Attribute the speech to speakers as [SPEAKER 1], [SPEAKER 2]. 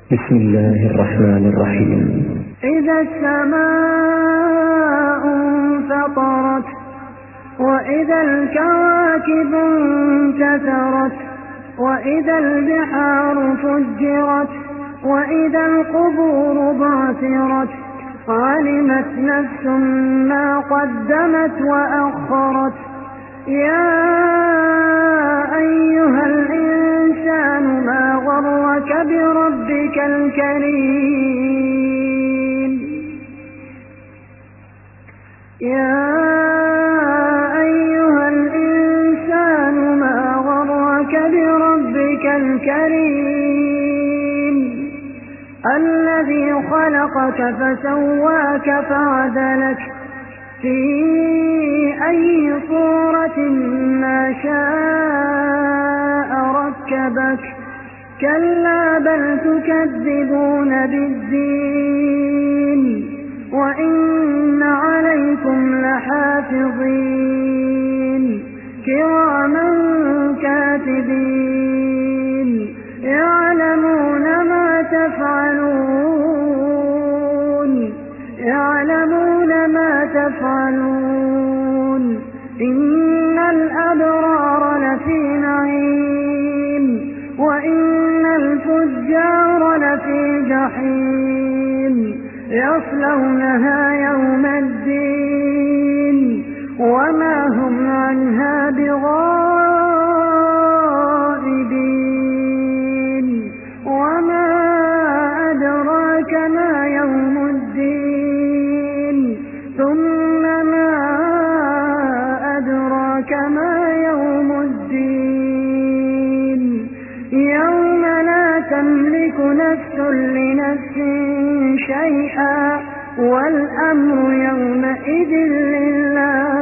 [SPEAKER 1] بسم الله الرحمن الرحيم.
[SPEAKER 2] إذا السماء انفطرت وإذا الكواكب انتثرت وإذا البحار فجرت وإذا القبور بعثرت علمت نفس ما قدمت وأخرت. يا أيها الإنسان ما غرك بربك الكريم. يا أيها الإنسان ما غرك بربك الكريم الذي خلقك فسواك فعدلك في أي صورة ما شاء ركبك. كلا بل تكذبون بالدين وإن عليكم لحافظين كراما كاتبين يعلمون ما تفعلون. إن الأبرار لفي نعيم وإن الفجار لفي جحيم يصلونها يوم الدين وما هم عنها بغائبين. وما أدراك ما يوم الدين ثم ما أدراك ما يوم الدين يوم لا تملك نفس لنفس شيئا والأمر يومئذ لله.